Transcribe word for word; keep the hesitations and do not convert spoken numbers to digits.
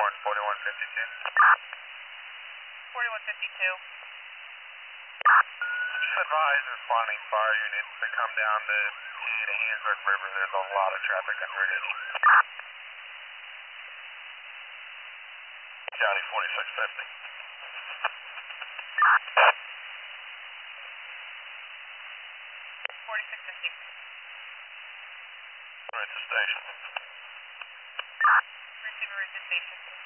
Warren, forty-one fifty-two. forty-one fifty-two. Just advise responding fire units to come down the T to Hansburg River. There's a lot of traffic on Route eighty. County forty-six fifty. forty-six fifty. Right to station. Receiver, right to station.